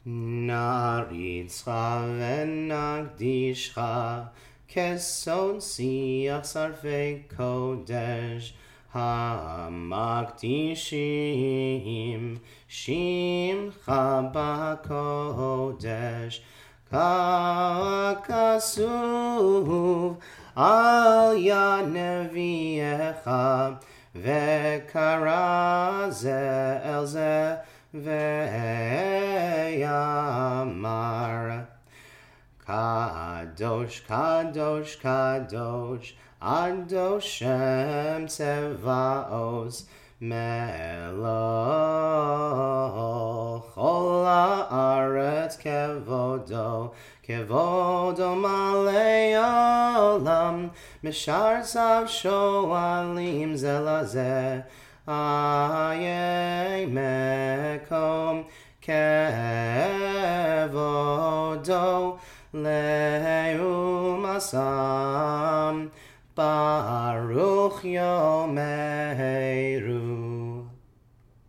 נריצך ונקדישך כסוד שיח שרפי קודש המקדישים שמך בקודש ככתוב על יד נביאך וקרא זה אל זה ויאמר קדוש קדוש קדוש קדוש שם צבאות מלוך כל הארץ כבודו כבודו מלא עולם משרתיו שואלים זה לזה איי מקום כבודו לעומסם ברוך יאמרו